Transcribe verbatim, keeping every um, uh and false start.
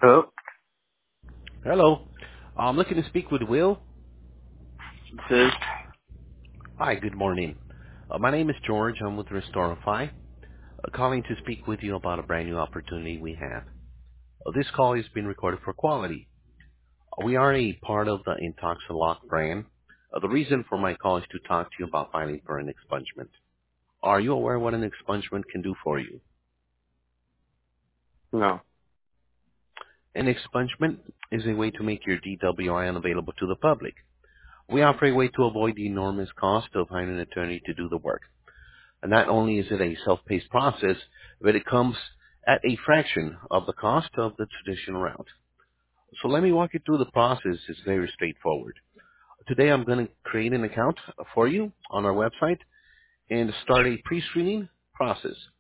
Hello, Hello. I'm looking to speak with Will. this is. Hi, good morning. Uh, my name is George. I'm with Restorify, uh, calling to speak with you about a brand new opportunity we have. Uh, this call is being recorded for quality. Uh, we are a part of the Intoxilock brand. Uh, the reason for my call is to talk to you about filing for an expungement. Are you aware what an expungement can do for you? No. An expungement is a way to make your D W I unavailable to the public. We offer a way to avoid the enormous cost of hiring an attorney to do the work. And not only is it a self-paced process, but it comes at a fraction of the cost of the traditional route. So let me walk you through the process. It's very straightforward. Today I'm going to create an account for you on our website and start a pre-screening process.